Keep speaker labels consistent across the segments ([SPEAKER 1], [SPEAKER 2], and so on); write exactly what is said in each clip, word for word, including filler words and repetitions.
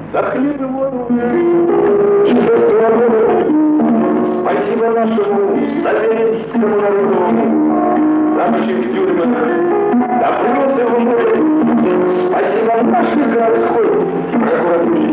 [SPEAKER 1] за хлеб и воду и за свободу. Спасибо нашему советскому народу за ночи в тюрьмах, допросы в море. Спасибо нашей городской прокуратуре.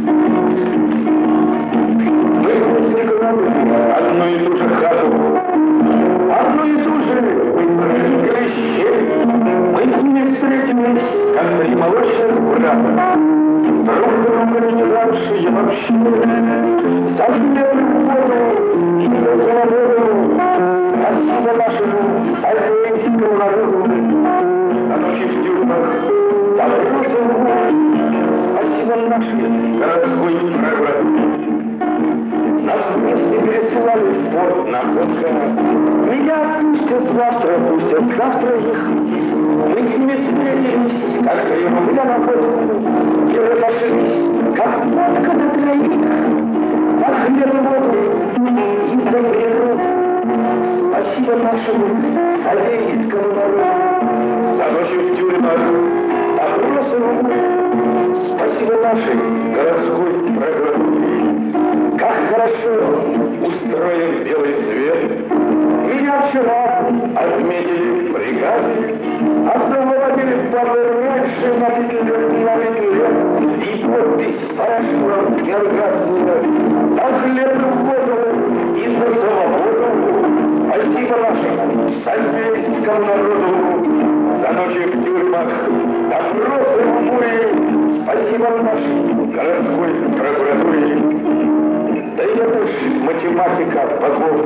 [SPEAKER 1] Мы после города одну и ту же хату, одну и ту же мы проникли щель. Мы с ними встретились, как три молочных брата. Друг друга не раньше я вообще за хлеб и воду и за свободу. Спасибо нашему советскому народу за ночи в тюрьмах, допросы в море. Спасибо нашей городской прокуратуре. Нас вместе пересылали в порт находка. Меня отпустят завтра, пустят завтра их. Мы с ними встретились, как три рубля на водку, и разошлись, как водка до троих. За хлеб и воду и за природу. Спасибо нашему советскому народу за ночи в тюрьмах, допросы в море. Спасибо нашей городской прокуратуре. Как хорошо устроен белый свет. Меня вчера отметили в приказе, освободили пары раньше на петле, на петле, и подпись прошла Гергация за хлеб и воду и за свободу. Спасибо нашему советскому народу за ночи в тюрьмах, допросы в море. Спасибо нашей городской прокуратуре. Да это ж математика богов.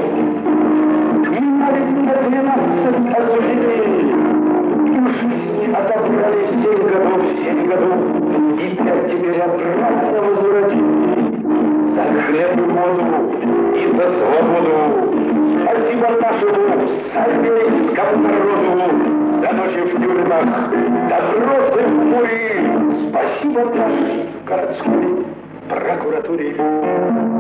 [SPEAKER 1] Меня ведь на двенадцать осуждений. И в жизни отобрали семь годов, семь годов. И пять теперь обратно возвратили. За хлеб и воду и за свободу. Спасибо нашему советскому народу за ночи в тюрьмах, допросы в море. Спасибо нашей городской прокуратуре.